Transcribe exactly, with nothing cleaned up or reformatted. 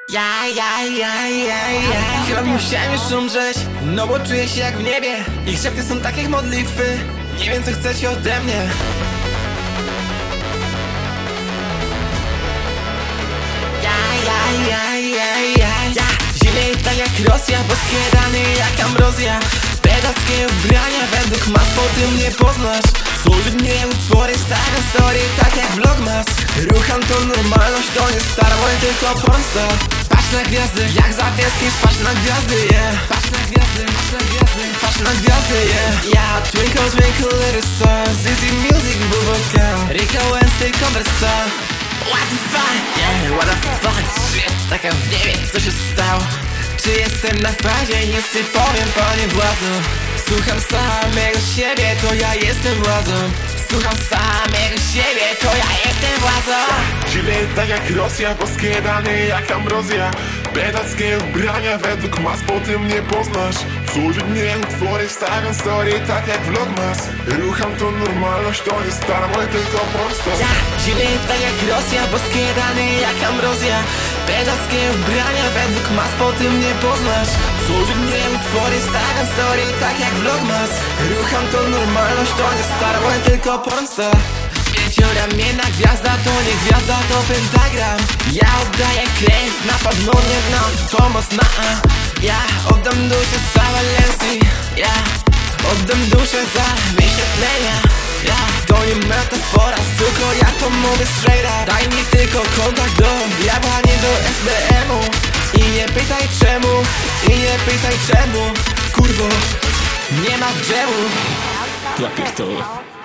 Ja, ja, ja, ja, ja. Chyba musiałem już umrzeć, no bo czuję się jak w niebie. Ich szepty są tak jak modlitwy. Nie wiem co chcecie ode mnie. Ja, ja, ja, ja, ja, ja. Zimniej tak jak Rosja, boskie rany jak ambrozja. Pedackie ubrania według mas, po tym nie poznasz. Służy mnie utwory, stare story, tak jak vlogmas. Rucham to normalność, to nie Star Wars, tylko pornstar. Patrz na gwiazdy, jak zatęsknisz, patrz na gwiazdy, yeah. Patrz na gwiazdy, patrz na gwiazdy, patrz na gwiazdy, yeah. Yeah, twinkle, twinkle, little stars. Easy music, buboka, Rico Wednesday, cover star. What the fuck, yeah, what the fuck, shit. Taka w niebie, co się stało. Czy jestem na fazie? Nic nie powiem, panie władzo. Słucham samego siebie, to ja jestem władzą. Słucham samego siebie, to ja jestem władzą. Zimniej tak jak Rosja, boskie rany jak ambrozja. Pedackie ubrania według mas, po tym nie poznasz. Służy mnie utwory, stawiam story, tak jak vlogmas. Rucham to normalność, to nie Star Wars, tylko pornstar. Ja, zimniej tak jak Rosja, boskie rany jak ambrozja. Pedackie ubrania według mas, po tym nie poznasz. Służy mnie utwory, stawiam story, tak jak vlogmas. Rucham to normalność, to nie Star Wars, tylko pornstar. Pięcioramienna gwiazda, to nie gwiazda, to pentagram. Ja oddaję krew, na pewno nie znam pomoc na A. Ja oddam duszę za Walencji. Ja oddam duszę za wyświetlenia. Ja to nie metafora, suko, ja to mówię straight up. Daj mi tylko kontakt do diabła, nie do S B M-u. I nie pytaj czemu, i nie pytaj czemu. Kurwo, nie ma drzemu. Ja pierdolę.